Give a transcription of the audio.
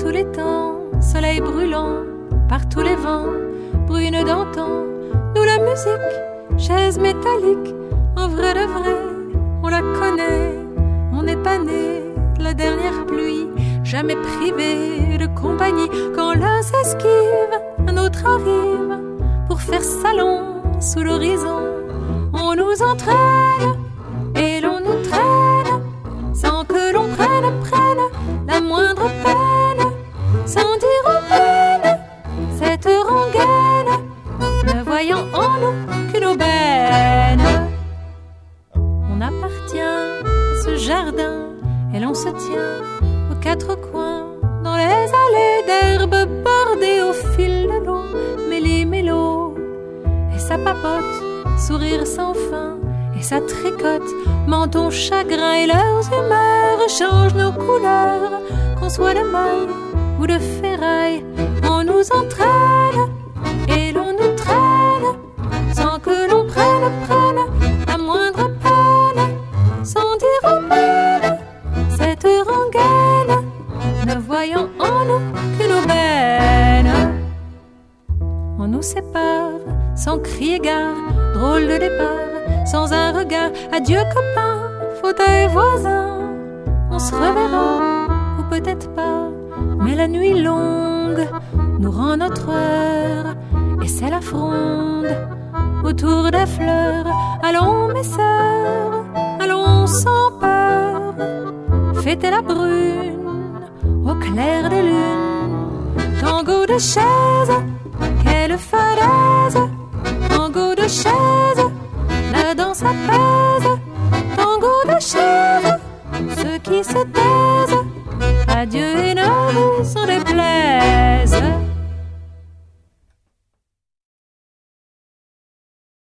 tous les temps, soleil brûlant, par tous les vents, brune d'antan. Nous la musique, chaise métallique, en vrai de vrai, on la connaît. On n'est pas né de la dernière pluie, jamais privé de compagnie. Quand l'un s'esquive, un autre arrive pour faire salon sous l'horizon. On nous entraîne et l'on nous traîne sans que l'on prenne la moindre peine, sans dire aux peines cette rengaine, ne voyant en nous qu'une aubaine. On appartient à ce jardin et l'on se tient aux quatre coins, dans les allées d'herbes bordées au fil de l'eau, méli-mélo. Et ça papote, sourire sans fin, et ça tricote, menton chagrin, et leurs humeurs changent nos couleurs, qu'on soit de maille ou de ferraille. On nous entraîne et l'on nous traîne, sans que l'on prenne la moindre peine, sans dire aux peines cette rengaine, ne voyant en nous qu'une aubaine. On nous sépare sans crier gare, drôle de départ, sans un regard. Adieu copain, fauteuil voisin, on se reverra, ou peut-être pas, mais la nuit longue nous rend notre heure, et c'est la fronde autour des fleurs. Allons mes sœurs, allons sans peur, fêter la brune au clair des lunes. Tango de chaise, quelle falaise, tango de chaise, la danse apaise. Tango de chaise, ceux qui se taisent, adieu et